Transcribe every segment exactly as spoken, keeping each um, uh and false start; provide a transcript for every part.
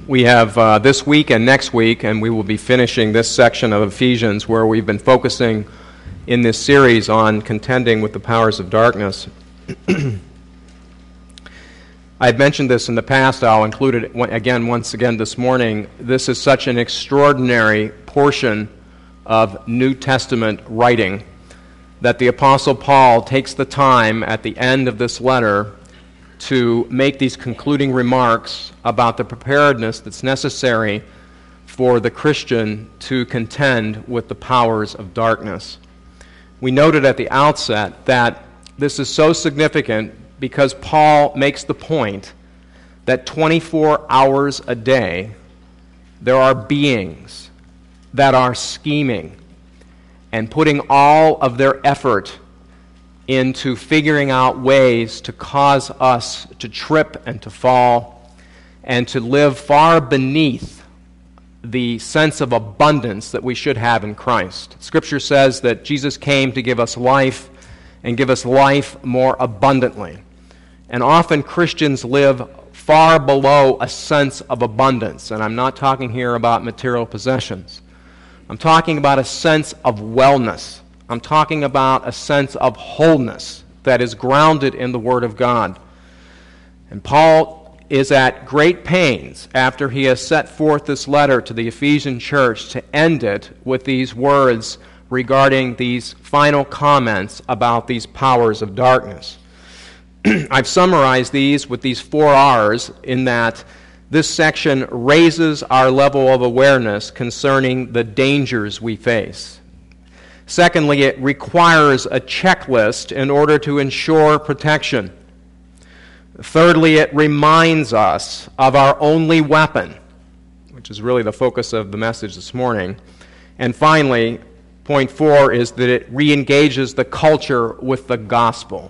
We have uh, this week and next week, and we will be finishing this section of Ephesians where we've been focusing in this series on contending with the powers of darkness. I've mentioned this in the past. I'll include it again once again this morning. This is such an extraordinary portion of New Testament writing that the Apostle Paul takes the time at the end of this letter to make these concluding remarks about the preparedness that's necessary for the Christian to contend with the powers of darkness. We noted at the outset that this is so significant because Paul makes the point that twenty-four hours a day there are beings that are scheming and putting all of their effort into figuring out ways to cause us to trip and to fall and to live far beneath the sense of abundance that we should have in Christ. Scripture says that Jesus came to give us life and give us life more abundantly. And often Christians live far below a sense of abundance. And I'm not talking here about material possessions. I'm talking about a sense of wellness. I'm talking about a sense of wholeness that is grounded in the Word of God. And Paul is at great pains after he has set forth this letter to the Ephesian church to end it with these words regarding these final comments about these powers of darkness. I've summarized these with these four R's in that this section raises our level of awareness concerning the dangers we face. Secondly, it requires a checklist in order to ensure protection. Thirdly, it reminds us of our only weapon, which is really the focus of the message this morning. And finally, point four is that it re-engages the culture with the gospel.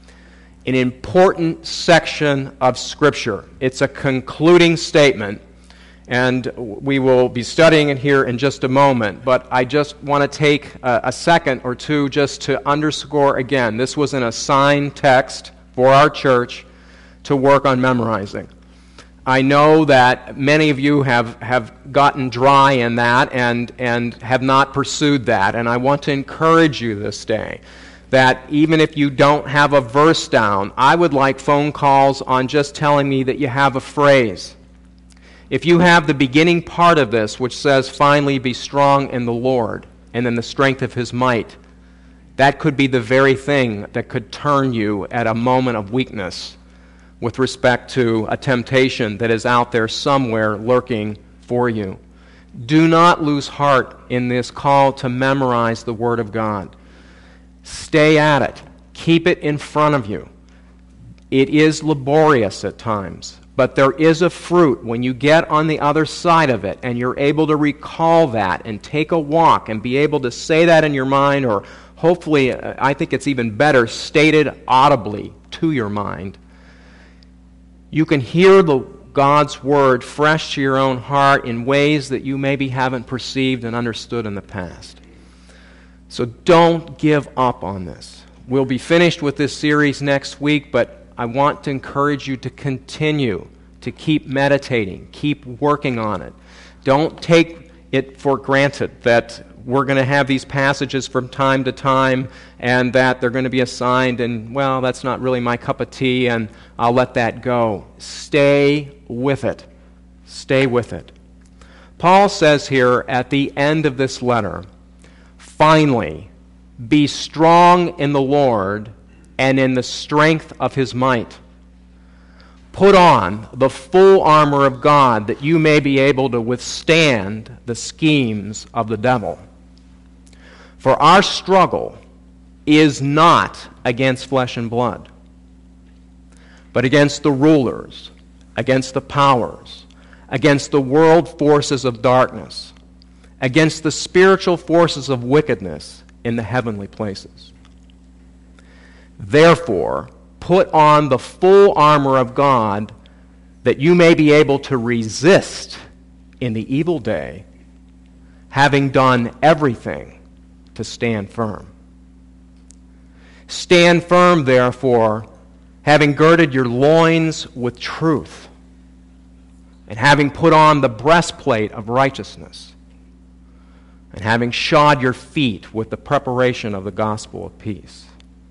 An important section of Scripture. It's a concluding statement, and we will be studying it here in just a moment, but I just want to take a, a second or two just to underscore again, this was an assigned text for our church to work on memorizing. I know that many of you have, have gotten dry in that and, and have not pursued that, and I want to encourage you this day that even if you don't have a verse down, I would like phone calls on just telling me that you have a phrase. If you have the beginning part of this, which says, finally be strong in the Lord, and in the strength of His might, that could be the very thing that could turn you at a moment of weakness with respect to a temptation that is out there somewhere lurking for you. Do not lose heart in this call to memorize the Word of God. Stay at it. Keep it in front of you. It is laborious at times. But there is a fruit when you get on the other side of it and you're able to recall that and take a walk and be able to say that in your mind, or hopefully, I think it's even better, stated audibly to your mind. You can hear the God's Word fresh to your own heart in ways that you maybe haven't perceived and understood in the past. So don't give up on this. We'll be finished with this series next week, but I want to encourage you to continue to keep meditating, keep working on it. Don't take it for granted that we're going to have these passages from time to time and that they're going to be assigned and, well, that's not really my cup of tea and I'll let that go. Stay with it. Stay with it. Paul says here at the end of this letter, finally, be strong in the Lord and in the strength of His might. Put on the full armor of God that you may be able to withstand the schemes of the devil. For our struggle is not against flesh and blood, but against the rulers, against the powers, against the world forces of darkness, against the spiritual forces of wickedness in the heavenly places. Therefore, put on the full armor of God that you may be able to resist in the evil day, having done everything to stand firm. Stand firm, therefore, having girded your loins with truth, And having put on the breastplate of righteousness, and having shod your feet with the preparation of the gospel of peace.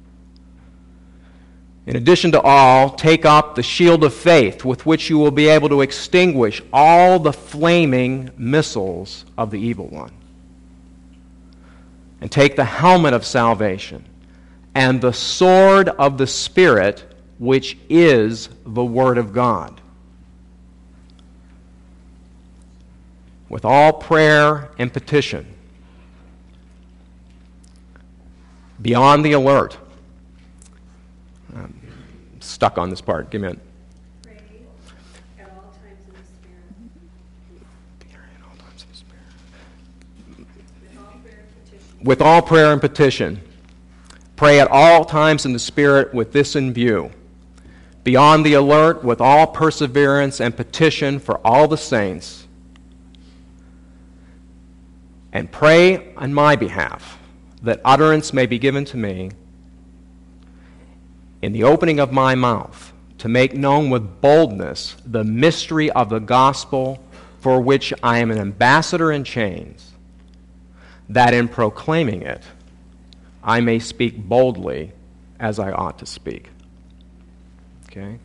In addition to all, take up the shield of faith with which you will be able to extinguish all the flaming missiles of the evil one. And take the helmet of salvation and the sword of the Spirit, which is the Word of God. With all prayer and petition, be on the alert. I'm stuck on this part. Give me a minute. Pray at all times in the Spirit. Pray at all times in the Spirit. With all prayer and petition. With all prayer and petition. Pray at all times in the Spirit with this in view. Be on the alert with all perseverance and petition for all the saints. And pray on my behalf, that utterance may be given to me in the opening of my mouth, to make known with boldness the mystery of the gospel, for which I am an ambassador in chains, that in proclaiming it I may speak boldly as I ought to speak. Okay?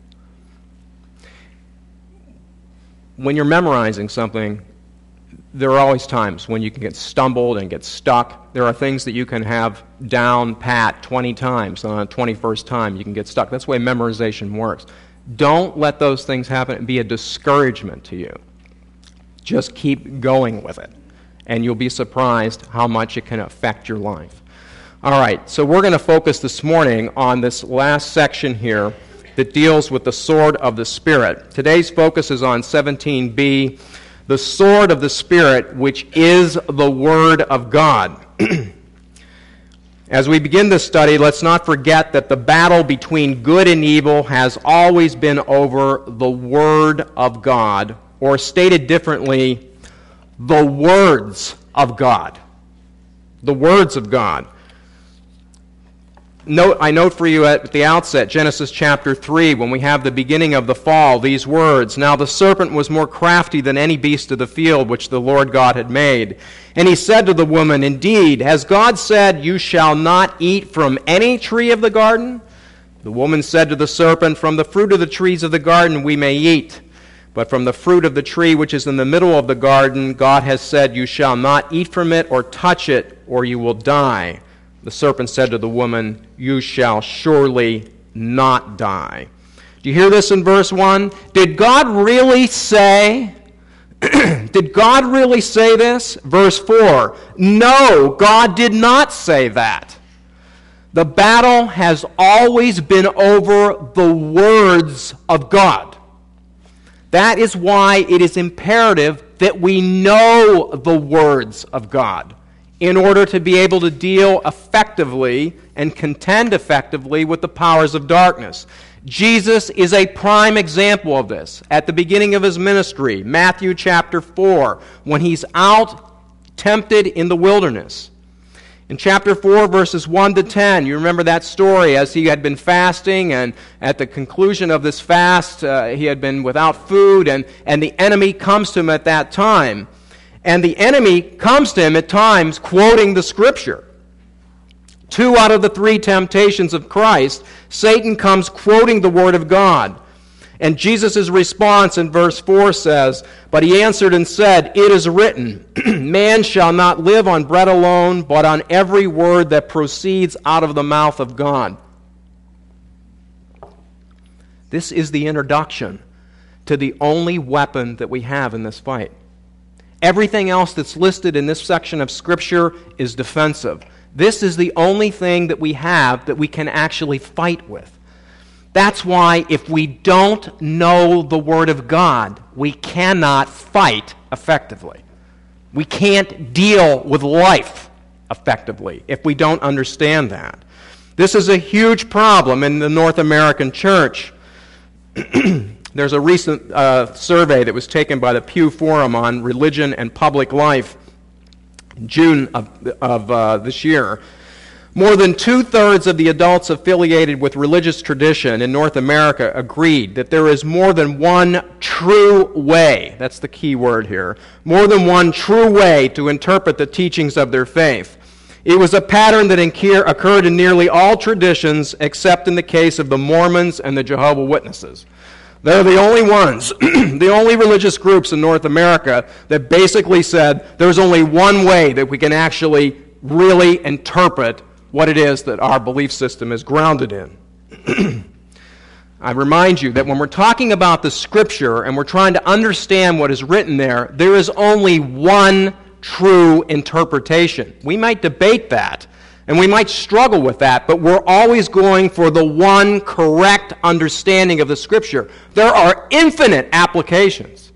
When you're memorizing something, there are always times when you can get stumbled and get stuck. There are things that you can have down pat twenty times, and on the twenty-first time you can get stuck. That's the way memorization works. Don't let those things happen and be a discouragement to you. Just keep going with it, and you'll be surprised how much it can affect your life. All right, so we're going to focus this morning on this last section here that deals with the sword of the Spirit. Today's focus is on seventeen b, the sword of the Spirit, which is the Word of God. As we begin this study, let's not forget that the battle between good and evil has always been over the Word of God, or stated differently, the words of God. The words of God. Note, I note for you at the outset, Genesis chapter three, when we have the beginning of the fall, these words, "Now the serpent was more crafty than any beast of the field which the Lord God had made. And he said to the woman, Indeed, has God said, You shall not eat from any tree of the garden? The woman said to the serpent, From the fruit of the trees of the garden we may eat. But from the fruit of the tree which is in the middle of the garden, God has said, You shall not eat from it or touch it, or you will die. The serpent said to the woman, You shall surely not die." Do you hear this in verse one? Did God really say, did God really say this? Verse four, no, God did not say that. The battle has always been over the words of God. That is why it is imperative that we know the words of God, in order to be able to deal effectively and contend effectively with the powers of darkness. Jesus is a prime example of this. At the beginning of his ministry, Matthew chapter four, when he's out tempted in the wilderness. In chapter four, verses one to ten, you remember that story as he had been fasting, and at the conclusion of this fast, uh, he had been without food, and, and the enemy comes to him at that time. And the enemy comes to him at times quoting the Scripture. Two out of the three temptations of Christ, Satan comes quoting the Word of God. And Jesus' response in verse four says, "But he answered and said, It is written, Man shall not live on bread alone, but on every word that proceeds out of the mouth of God." This is the introduction to the only weapon that we have in this fight. Everything else that's listed in this section of Scripture is defensive. This is the only thing that we have that we can actually fight with. That's why if we don't know the Word of God, we cannot fight effectively. We can't deal with life effectively if we don't understand that. This is a huge problem in the North American church. There's a recent uh, survey that was taken by the Pew Forum on religion and public life in June of, of uh, this year. More than two-thirds of the adults affiliated with religious tradition in North America agreed that there is more than one true way, that's the key word here, more than one true way to interpret the teachings of their faith. It was a pattern that occurred in nearly all traditions except in the case of the Mormons and the Jehovah's Witnesses. They're the only ones, the only religious groups in North America that basically said there's only one way that we can actually really interpret what it is that our belief system is grounded in. I remind you that when we're talking about the Scripture and we're trying to understand what is written there, there is only one true interpretation. We might debate that, and we might struggle with that, but we're always going for the one correct understanding of the Scripture. There are infinite applications,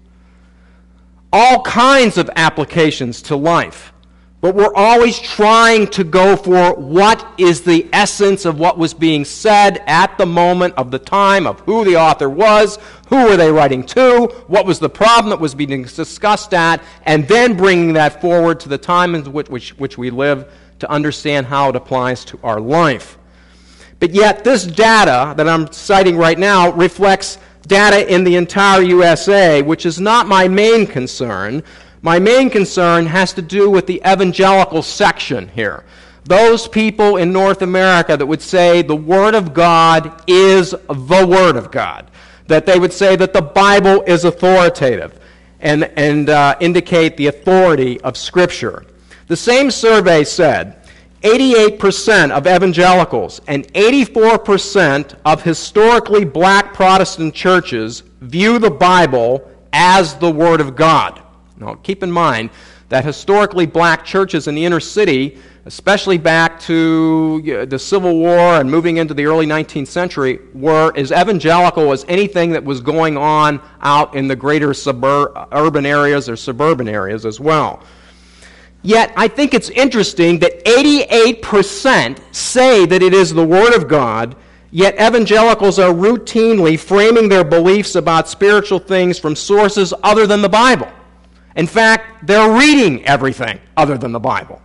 all kinds of applications to life. But we're always trying to go for what is the essence of what was being said at the moment of the time, of who the author was, who were they writing to, what was the problem that was being discussed at, and then bringing that forward to the time in which, which, which we live to understand how it applies to our life. But yet this data that I'm citing right now reflects data in the entire U S A, which is not my main concern. My main concern has to do with the evangelical section here. Those people in North America that would say the Word of God is the Word of God. That they would say that the Bible is authoritative and, and uh, indicate the authority of Scripture. The same survey said eighty-eight percent of evangelicals and eighty-four percent of historically black Protestant churches view the Bible as the Word of God. Now, keep in mind that historically black churches in the inner city, especially back to the Civil War and moving into the early nineteenth century, were as evangelical as anything that was going on out in the greater suburb, urban areas or suburban areas as well. Yet, I think it's interesting that eighty-eight percent say that it is the Word of God, yet evangelicals are routinely framing their beliefs about spiritual things from sources other than the Bible. In fact, they're reading everything other than the Bible.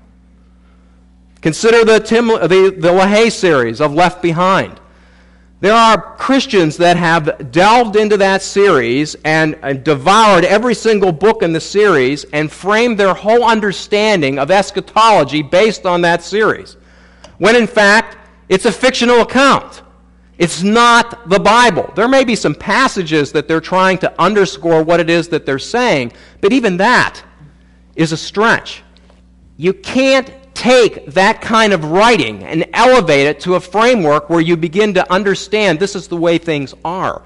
Consider the, Tim, the, the LaHaye series of Left Behind. There are Christians that have delved into that series and, and devoured every single book in the series and framed their whole understanding of eschatology based on that series, when in fact it's a fictional account. It's not the Bible. There may be some passages that they're trying to underscore what it is that they're saying, but even that is a stretch. You can't take that kind of writing and elevate it to a framework where you begin to understand this is the way things are.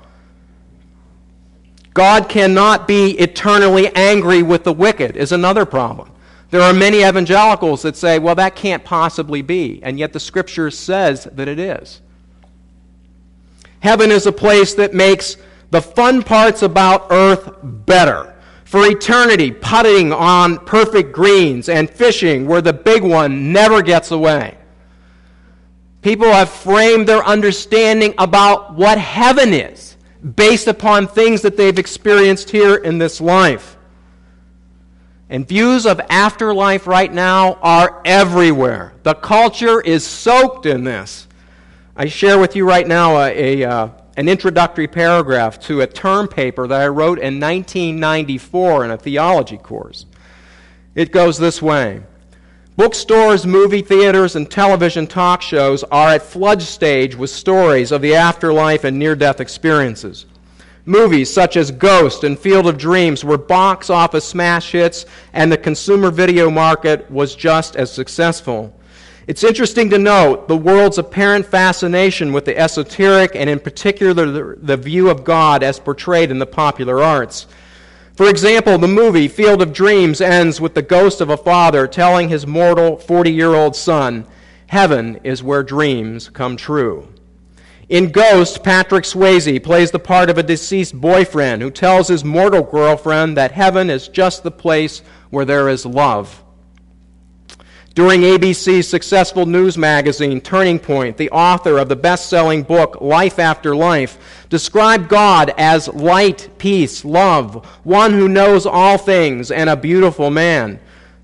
God cannot be eternally angry with the wicked is another problem. There are many evangelicals that say, well, that can't possibly be, and yet the Scripture says that it is. Heaven is a place that makes the fun parts about earth better. For eternity, putting on perfect greens and fishing where the big one never gets away. People have framed their understanding about what heaven is based upon things that they've experienced here in this life. And views of afterlife right now are everywhere. The culture is soaked in this. I share with you right now a, a, uh, an introductory paragraph to a term paper that I wrote in nineteen ninety-four in a theology course. It goes this way. Bookstores, movie theaters, and television talk shows are at flood stage with stories of the afterlife and near-death experiences. Movies such as Ghost and Field of Dreams were box office smash hits, and the consumer video market was just as successful. It's interesting to note the world's apparent fascination with the esoteric and in particular the, the view of God as portrayed in the popular arts. For example, the movie Field of Dreams ends with the ghost of a father telling his mortal forty-year-old son, "Heaven is where dreams come true." In Ghost, Patrick Swayze plays the part of a deceased boyfriend who tells his mortal girlfriend that heaven is just the place where there is love. During A B C's successful news magazine, Turning Point, the author of the best-selling book, Life After Life, described God as light, peace, love, one who knows all things, and a beautiful man.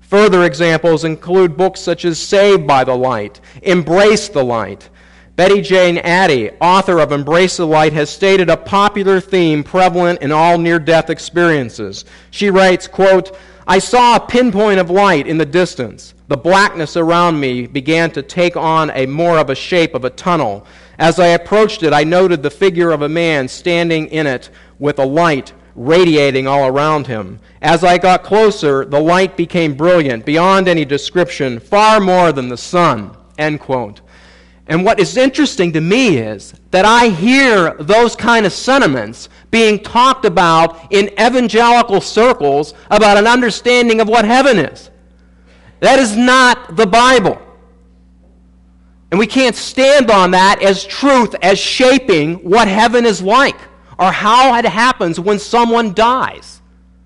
Further examples include books such as Saved by the Light, Embrace the Light. Betty Jane Addy, author of Embrace the Light, has stated a popular theme prevalent in all near-death experiences. She writes, quote, "I saw a pinpoint of light in the distance. The blackness around me began to take on a more of a shape of a tunnel. As I approached it, I noted the figure of a man standing in it with a light radiating all around him. As I got closer, the light became brilliant, beyond any description, far more than the sun," end quote. And what is interesting to me is that I hear those kind of sentiments being talked about in evangelical circles about an understanding of what heaven is. That is not the Bible. And we can't stand on that as truth, as shaping what heaven is like, or how it happens when someone dies.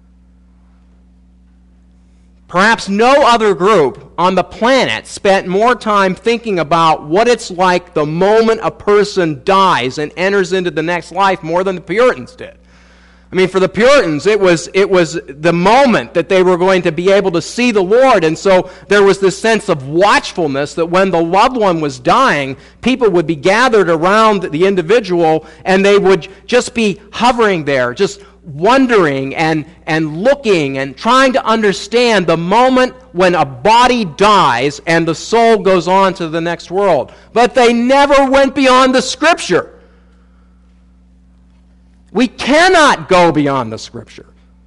Perhaps no other group on the planet spent more time thinking about what it's like the moment a person dies and enters into the next life more than the Puritans did. I mean, for the Puritans, it was it was the moment that they were going to be able to see the Lord, and so there was this sense of watchfulness that when the loved one was dying, people would be gathered around the individual, and they would just be hovering there, just wondering and, and looking and trying to understand the moment when a body dies and the soul goes on to the next world. But they never went beyond the Scripture. We cannot go beyond the Scripture.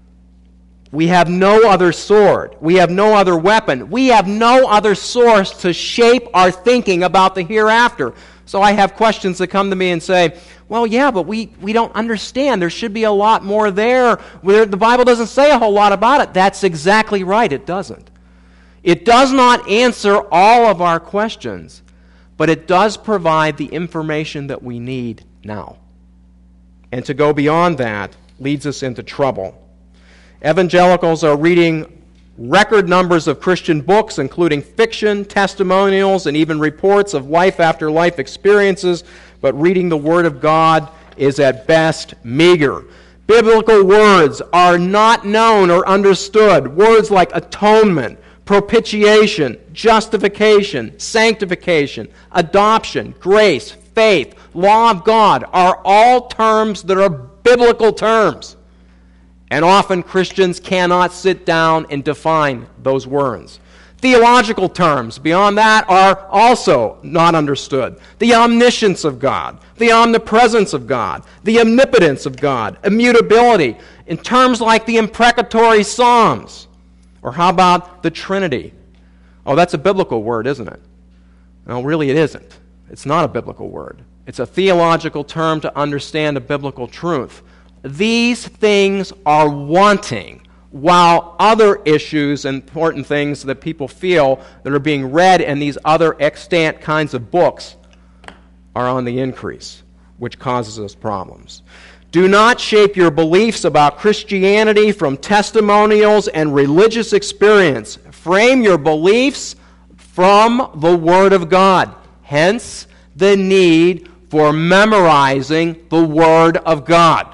We have no other sword. We have no other weapon. We have no other source to shape our thinking about the hereafter. So I have questions that come to me and say, well, yeah, but we, we don't understand. There should be a lot more there. Where the Bible doesn't say a whole lot about it. That's exactly right. It doesn't. It does not answer all of our questions, but it does provide the information that we need now. And to go beyond that leads us into trouble. Evangelicals are reading record numbers of Christian books, including fiction, testimonials, and even reports of life-after-life experiences, but reading the Word of God is at best meager. Biblical words are not known or understood. Words like atonement, propitiation, justification, sanctification, adoption, grace, faith, law of God are all terms that are biblical terms. And often Christians cannot sit down and define those words. Theological terms beyond that are also not understood. The omniscience of God, the omnipresence of God, the omnipotence of God, immutability, in terms like the imprecatory Psalms. Or how about the Trinity? Oh, that's a biblical word, isn't it? No, really it isn't. It's not a biblical word. It's a theological term to understand a biblical truth. These things are wanting, while other issues and important things that people feel that are being read in these other extant kinds of books are on the increase, which causes us problems. Do not shape your beliefs about Christianity from testimonials and religious experience. Frame your beliefs from the Word of God. Hence, the need for memorizing the Word of God.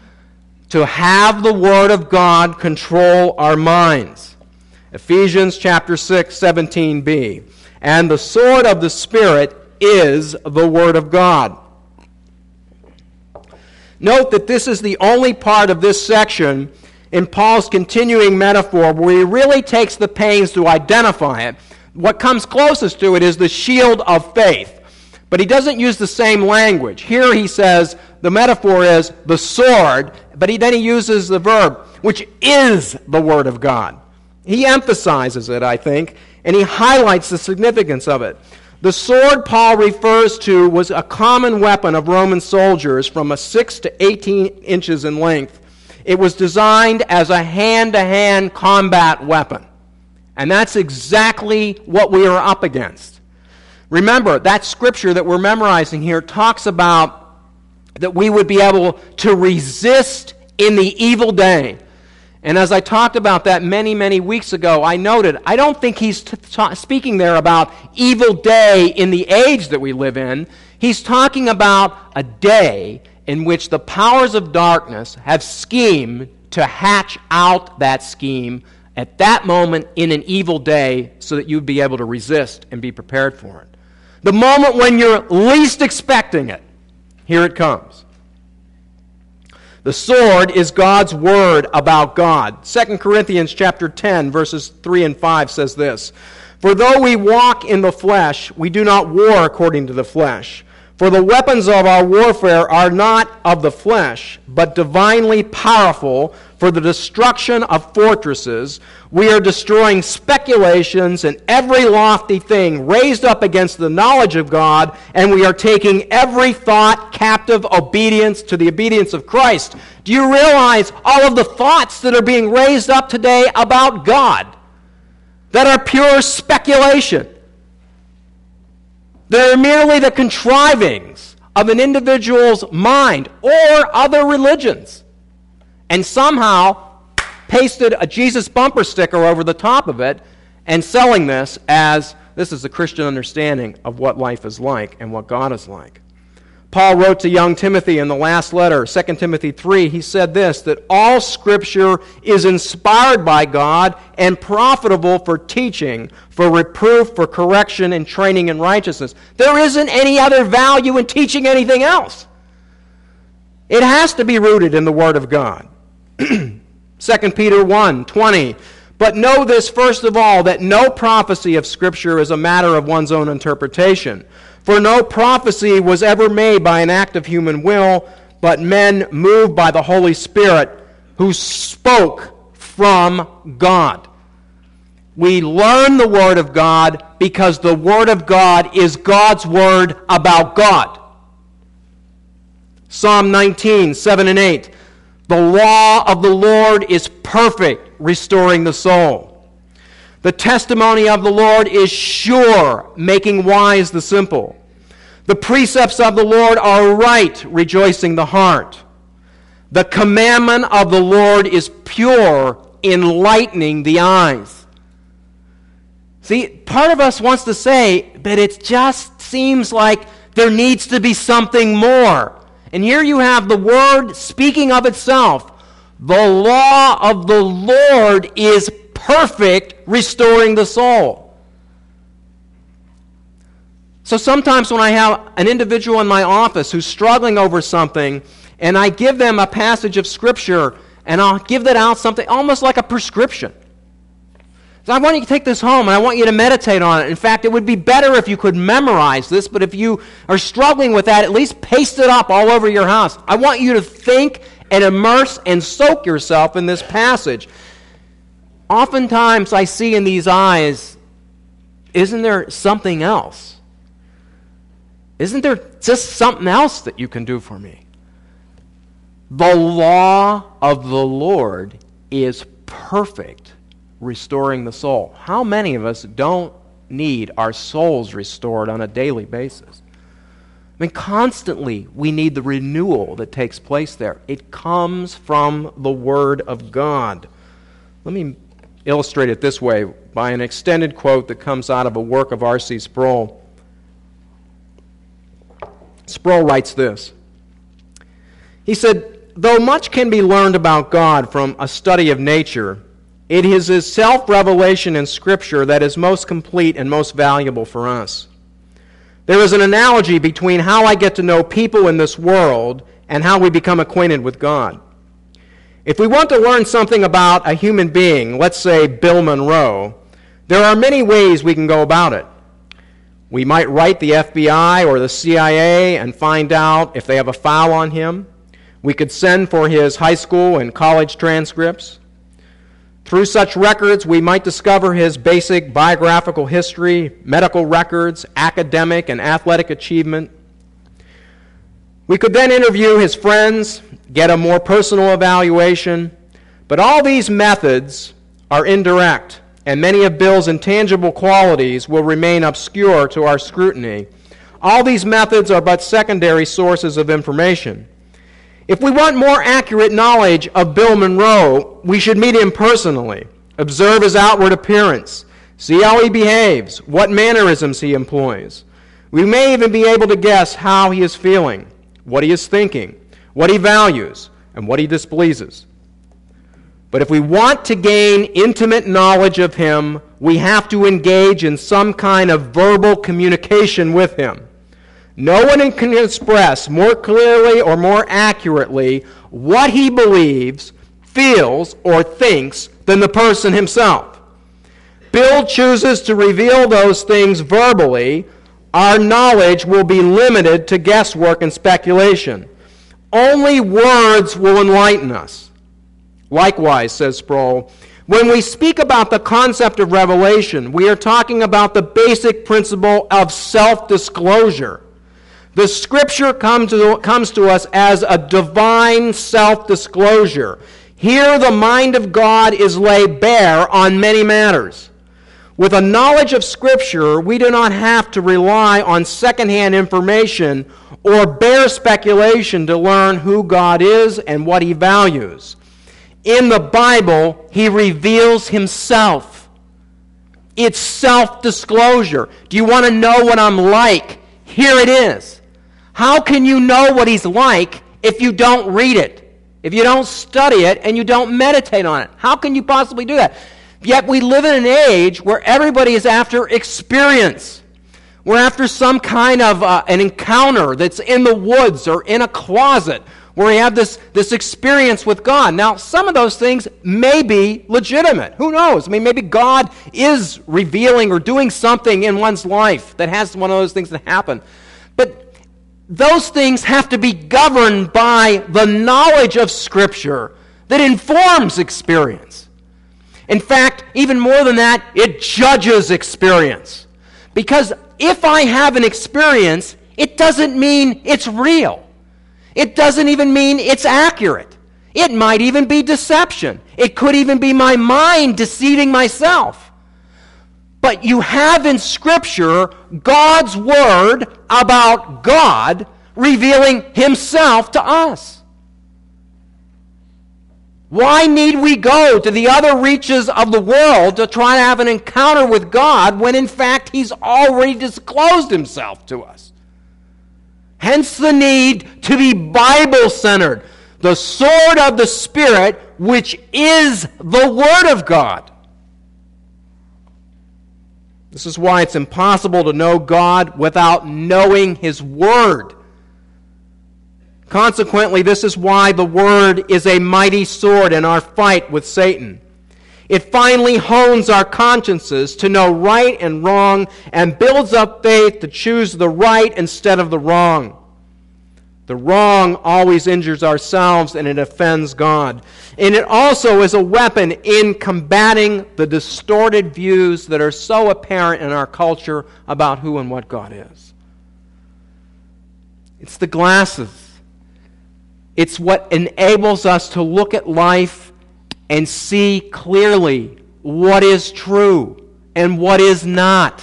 To have the Word of God control our minds. Ephesians chapter six, seventeen b. And the sword of the Spirit is the Word of God. Note that this is the only part of this section in Paul's continuing metaphor where he really takes the pains to identify it. What comes closest to it is the shield of faith. But he doesn't use the same language. Here he says the metaphor is the sword, but he, then he uses the verb, which is the Word of God. He emphasizes it, I think, and he highlights the significance of it. The sword Paul refers to was a common weapon of Roman soldiers from a six to eighteen inches in length. It was designed as a hand-to-hand combat weapon. And that's exactly what we are up against. Remember, that scripture that we're memorizing here talks about that we would be able to resist in the evil day. And as I talked about that many, many weeks ago, I noted, I don't think he's t- t- speaking there about evil day in the age that we live in. He's talking about a day in which the powers of darkness have schemed to hatch out that scheme at that moment in an evil day so that you'd be able to resist and be prepared for it. The moment when you're least expecting it, here it comes. The sword is God's word about God. Second Corinthians chapter ten, verses three and five says this, "For though we walk in the flesh, we do not war according to the flesh. For the weapons of our warfare are not of the flesh, but divinely powerful for the destruction of fortresses. We are destroying speculations and every lofty thing raised up against the knowledge of God, and we are taking every thought captive obedience to the obedience of Christ." Do you realize all of the thoughts that are being raised up today about God that are pure speculation? They're merely the contrivings of an individual's mind or other religions, and somehow pasted a Jesus bumper sticker over the top of it and selling this as this is the Christian understanding of what life is like and what God is like. Paul wrote to young Timothy in the last letter, Second Timothy three, he said this, that all Scripture is inspired by God and profitable for teaching, for reproof, for correction, and training in righteousness. There isn't any other value in teaching anything else. It has to be rooted in the Word of God. Second Peter one twenty, "But know this first of all, that no prophecy of Scripture is a matter of one's own interpretation. For no prophecy was ever made by an act of human will, but men moved by the Holy Spirit who spoke from God." We learn the Word of God because the Word of God is God's Word about God. Psalm nineteen, seven and eight, "The law of the Lord is perfect, restoring the soul. The testimony of the Lord is sure, making wise the simple. The precepts of the Lord are right, rejoicing the heart. The commandment of the Lord is pure, enlightening the eyes." See, part of us wants to say, but it just seems like there needs to be something more. And here you have the Word speaking of itself. The law of the Lord is perfect, restoring the soul. So sometimes when I have an individual in my office who's struggling over something, and I give them a passage of Scripture, and I'll give that out something almost like a prescription. So I want you to take this home, and I want you to meditate on it. In fact, it would be better if you could memorize this, but if you are struggling with that, at least paste it up all over your house. I want you to think and immerse and soak yourself in this passage. Oftentimes I see in these eyes, isn't there something else? Isn't there just something else that you can do for me? The law of the Lord is perfect, restoring the soul. How many of us don't need our souls restored on a daily basis? I mean, constantly we need the renewal that takes place there. It comes from the Word of God. Let me illustrate it this way by an extended quote that comes out of a work of R C Sproul. Sproul writes this. He said, "Though much can be learned about God from a study of nature, it is His self-revelation in Scripture that is most complete and most valuable for us. There is an analogy between how I get to know people in this world and how we become acquainted with God. If we want to learn something about a human being, let's say Bill Monroe, there are many ways we can go about it. We might write the F B I or the C I A and find out if they have a file on him. We could send for his high school and college transcripts. Through such records, we might discover his basic biographical history, medical records, academic and athletic achievement. We could then interview his friends, get a more personal evaluation, but all these methods are indirect, and many of Bill's intangible qualities will remain obscure to our scrutiny. All these methods are but secondary sources of information. If we want more accurate knowledge of Bill Monroe, we should meet him personally, observe his outward appearance, see how he behaves, what mannerisms he employs. We may even be able to guess how he is feeling, what he is thinking, what he values, and what he displeases. But if we want to gain intimate knowledge of him, we have to engage in some kind of verbal communication with him. No one can express more clearly or more accurately what he believes, feels, or thinks than the person himself. Bill chooses to reveal those things verbally. Our knowledge will be limited to guesswork and speculation. Only words will enlighten us. Likewise, says Sproul, when we speak about the concept of revelation, we are talking about the basic principle of self-disclosure. The Scripture comes to, comes to us as a divine self-disclosure. Here the mind of God is laid bare on many matters. With a knowledge of Scripture, we do not have to rely on secondhand information or bare speculation to learn who God is and what he values. In the Bible, he reveals himself. It's self-disclosure. Do you want to know what I'm like? Here it is. How can you know what he's like if you don't read it, if you don't study it, and you don't meditate on it? How can you possibly do that? Yet we live in an age where everybody is after experience. We're after some kind of uh, an encounter that's in the woods or in a closet where we have this, this experience with God. Now, some of those things may be legitimate. Who knows? I mean, maybe God is revealing or doing something in one's life that has one of those things that happen. But those things have to be governed by the knowledge of Scripture that informs experience. In fact, even more than that, it judges experience. Because if I have an experience, it doesn't mean it's real. It doesn't even mean it's accurate. It might even be deception. It could even be my mind deceiving myself. But you have in Scripture God's Word about God revealing himself to us. Why need we go to the other reaches of the world to try to have an encounter with God when in fact he's already disclosed himself to us? Hence the need to be Bible-centered, the sword of the Spirit, which is the Word of God. This is why it's impossible to know God without knowing his Word. Consequently, this is why the Word is a mighty sword in our fight with Satan. It finally hones our consciences to know right and wrong and builds up faith to choose the right instead of the wrong. The wrong always injures ourselves and it offends God. And it also is a weapon in combating the distorted views that are so apparent in our culture about who and what God is. It's the glasses. It's what enables us to look at life and see clearly what is true and what is not.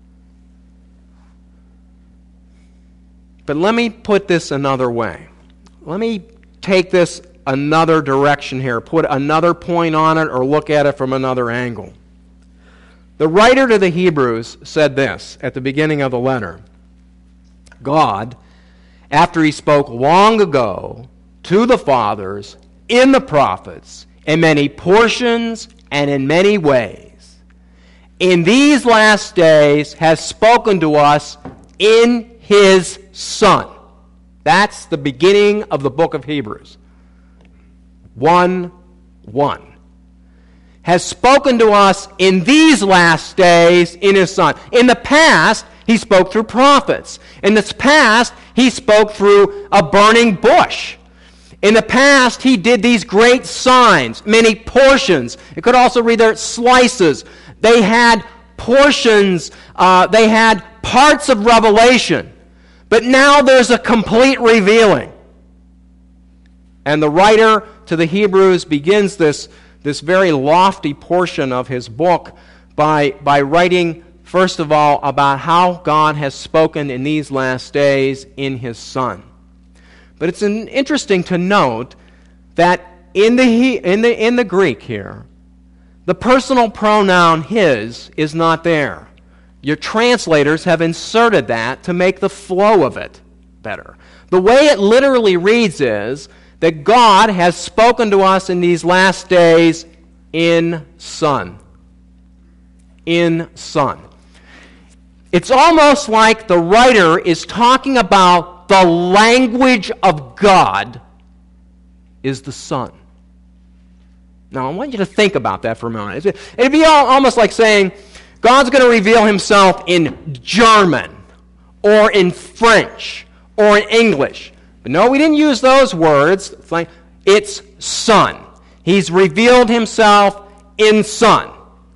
But let me put this another way. Let me take this another direction here, put another point on it, or look at it from another angle. The writer to the Hebrews said this at the beginning of the letter. God, after he spoke long ago to the fathers in the prophets, in many portions and in many ways, in these last days has spoken to us in his Son. That's the beginning of the book of Hebrews. one one. Has spoken to us in these last days in his Son. In the past, he spoke through prophets. In this past, he spoke through a burning bush. In the past, he did these great signs, many portions. You could also read there slices. They had portions, uh, they had parts of revelation. But now there's a complete revealing. And the writer to the Hebrews begins this, this very lofty portion of his book by, by writing, first of all, about how God has spoken in these last days in his Son. But it's an, interesting to note that in the, in, the, in the Greek here, the personal pronoun his is not there. Your translators have inserted that to make the flow of it better. The way it literally reads is that God has spoken to us in these last days in Son. In Son. It's almost like the writer is talking about the language of God is the Son. Now, I want you to think about that for a moment. It'd be almost like saying, God's going to reveal himself in German, or in French, or in English. But no, we didn't use those words. It's like, it's Son. He's revealed himself in Son.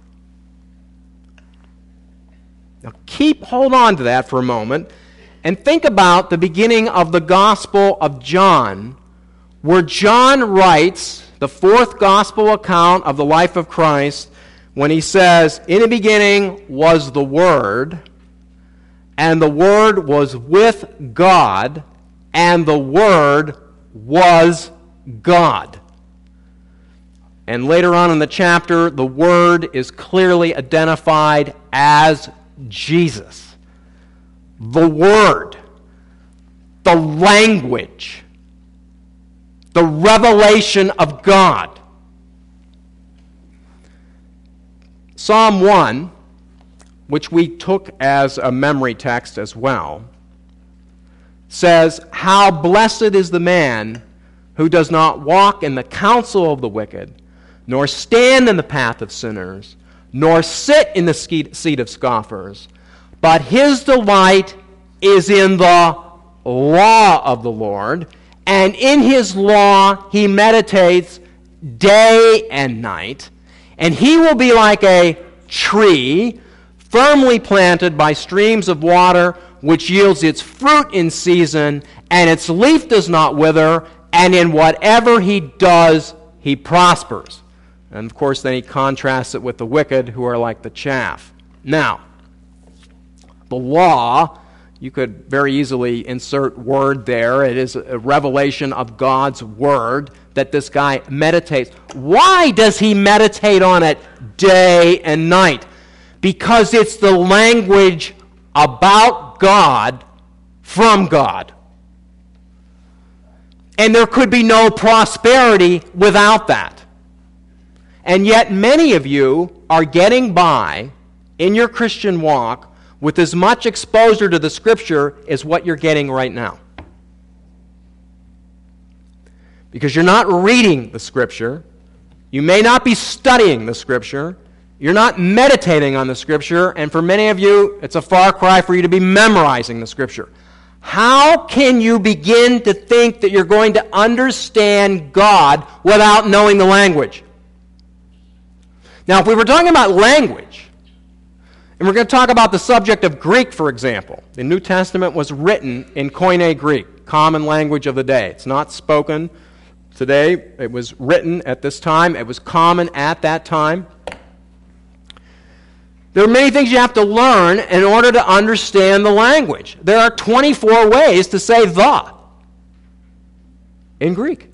Now, keep, hold on to that for a moment, and think about the beginning of the Gospel of John, where John writes the fourth Gospel account of the life of Christ, when he says, in the beginning was the Word, and the Word was with God, and the Word was God. And later on in the chapter, the Word is clearly identified as Jesus. The Word, the language, the revelation of God. Psalm one, which we took as a memory text as well, says, how blessed is the man who does not walk in the counsel of the wicked, nor stand in the path of sinners, nor sit in the seat of scoffers, but his delight is in the law of the Lord, and in his law he meditates day and night, and he will be like a tree firmly planted by streams of water, which yields its fruit in season, and its leaf does not wither, and in whatever he does, he prospers. And of course, then he contrasts it with the wicked, who are like the chaff. Now, the law, you could very easily insert word there. It is a revelation of God's word that this guy meditates. Why does he meditate on it day and night? Because it's the language about God from God. And there could be no prosperity without that. And yet many of you are getting by in your Christian walk with as much exposure to the Scripture as what you're getting right now. Because you're not reading the Scripture. You may not be studying the Scripture. You're not meditating on the Scripture. And for many of you, it's a far cry for you to be memorizing the Scripture. How can you begin to think that you're going to understand God without knowing the language? Now, if we were talking about language, and we're going to talk about the subject of Greek, for example. The New Testament was written in Koine Greek, common language of the day. It's not spoken today. It was written at this time. It was common at that time. There are many things you have to learn in order to understand the language. There are twenty-four ways to say the in Greek.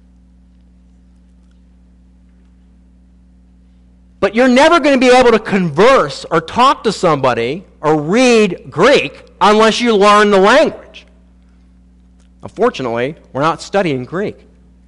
But you're never going to be able to converse or talk to somebody or read Greek unless you learn the language. Unfortunately, we're not studying Greek.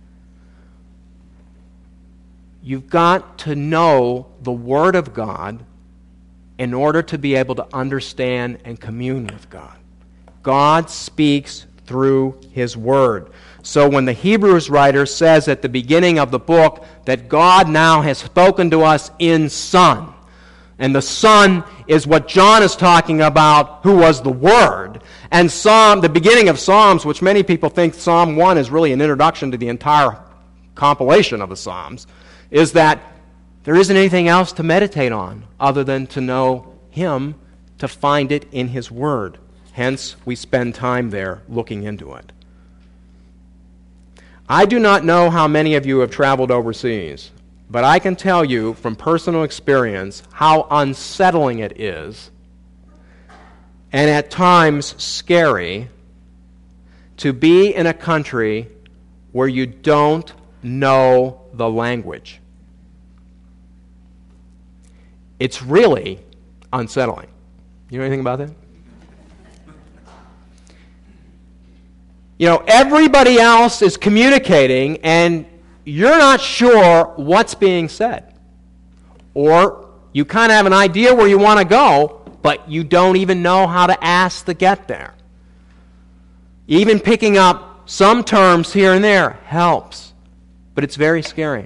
You've got to know the Word of God in order to be able to understand and commune with God. God speaks through His Word. So when the Hebrews writer says at the beginning of the book that God now has spoken to us in Son, and the Son is what John is talking about, who was the Word, and Psalm, the beginning of Psalms, which many people think Psalm one is really an introduction to the entire compilation of the Psalms, is that there isn't anything else to meditate on other than to know Him, to find it in His Word. Hence, we spend time there looking into it. I do not know how many of you have traveled overseas, but I can tell you from personal experience how unsettling it is, and at times scary, to be in a country where you don't know the language. It's really unsettling. You know anything about that? You know, everybody else is communicating, and you're not sure what's being said. Or you kind of have an idea where you want to go, but you don't even know how to ask to get there. Even picking up some terms here and there helps, but it's very scary.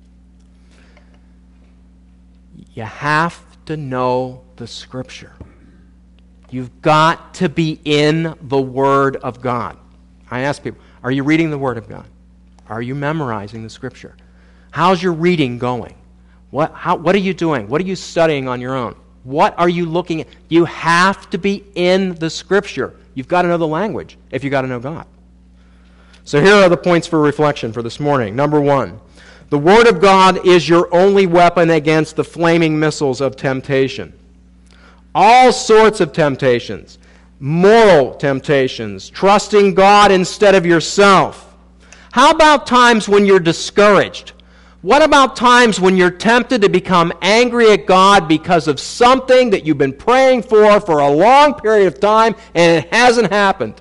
You have to know the Scripture. You've got to be in the Word of God. I ask people, are you reading the Word of God? Are you memorizing the Scripture? How's your reading going? What, how, what are you doing? What are you studying on your own? What are you looking at? You have to be in the Scripture. You've got to know the language if you've got to know God. So here are the points for reflection for this morning. Number one, the Word of God is your only weapon against the flaming missiles of temptation. All sorts of temptations. Moral temptations. Trusting God instead of yourself. How about times when you're discouraged? What about times when you're tempted to become angry at God because of something that you've been praying for for a long period of time and it hasn't happened?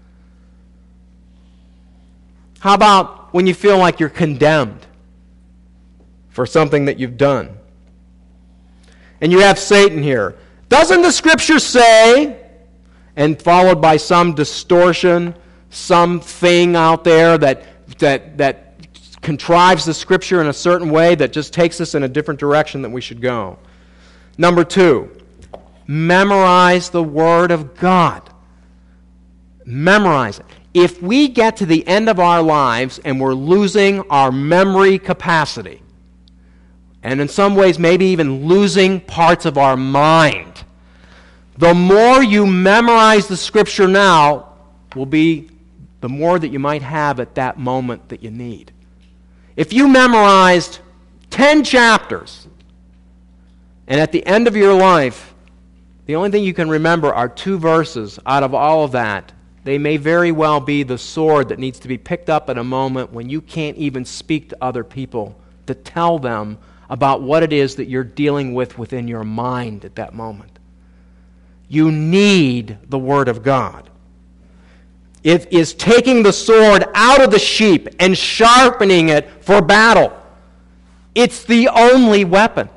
How about when you feel like you're condemned for something that you've done? And you have Satan here. Doesn't the Scripture say, and followed by some distortion, something out there that that that contrives the Scripture in a certain way that just takes us in a different direction that we should go. Number two, memorize the Word of God. Memorize it. If we get to the end of our lives and we're losing our memory capacity, and in some ways maybe even losing parts of our mind, the more you memorize the Scripture now will be the more that you might have at that moment that you need. If you memorized ten chapters, and at the end of your life, the only thing you can remember are two verses out of all of that, they may very well be the sword that needs to be picked up at a moment when you can't even speak to other people to tell them about what it is that you're dealing with within your mind at that moment. You need the Word of God. It is taking the sword out of the sheep and sharpening it for battle. It's the only weapon.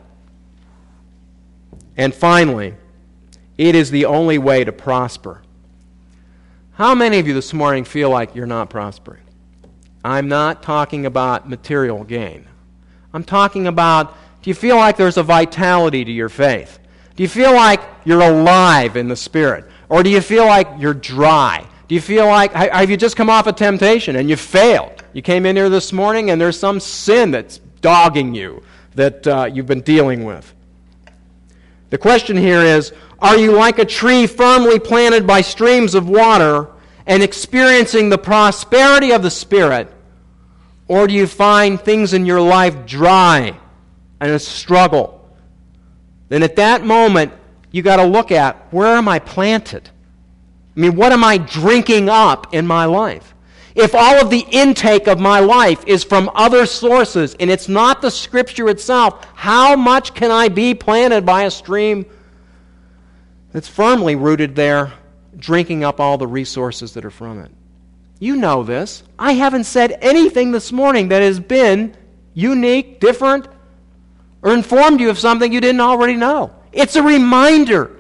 And finally, it is the only way to prosper. How many of you this morning feel like you're not prospering? I'm not talking about material gain. I'm talking about, do you feel like there's a vitality to your faith? Do you feel like you're alive in the Spirit? Or do you feel like you're dry? Do you feel like, have you just come off a temptation and you failed? You came in here this morning and there's some sin that's dogging you that uh, you've been dealing with. The question here is, are you like a tree firmly planted by streams of water and experiencing the prosperity of the Spirit, or do you find things in your life dry and a struggle? Then at that moment, you got to look at, where am I planted? I mean, what am I drinking up in my life? If all of the intake of my life is from other sources and it's not the Scripture itself, how much can I be planted by a stream that's firmly rooted there, drinking up all the resources that are from it? You know this. I haven't said anything this morning that has been unique, different, or informed you of something you didn't already know. It's a reminder.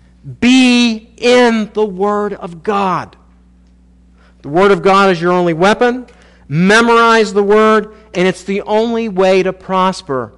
Be in the Word of God. The Word of God is your only weapon. Memorize the Word, and it's the only way to prosper.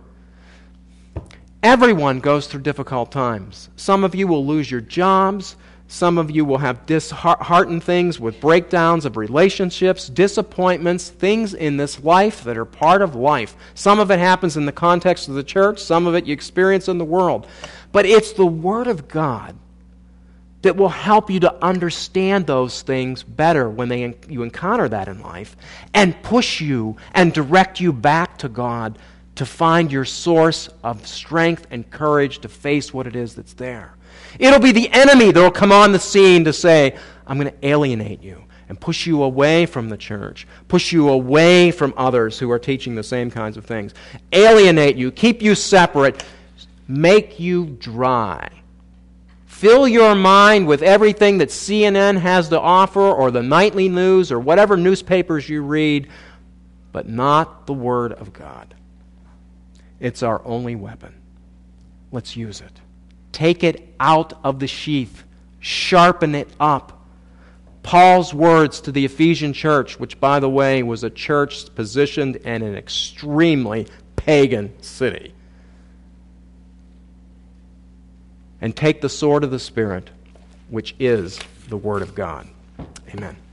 Everyone goes through difficult times. Some of you will lose your jobs. Some of you will have disheartened things with breakdowns of relationships, disappointments, things in this life that are part of life. Some of it happens in the context of the church. Some of it you experience in the world. But it's the Word of God that will help you to understand those things better when they, you encounter that in life, and push you and direct you back to God to find your source of strength and courage to face what it is that's there. It'll be the enemy that will come on the scene to say, I'm going to alienate you and push you away from the church, push you away from others who are teaching the same kinds of things, alienate you, keep you separate, make you dry, Fill your mind with everything that C N N has to offer, or the nightly news, or whatever newspapers you read, but not the Word of God. It's our only weapon. Let's use it. Take it out of the sheath. Sharpen it up. Paul's words to the Ephesian church, which, by the way, was a church positioned in an extremely pagan city. And take the sword of the Spirit, which is the Word of God. Amen.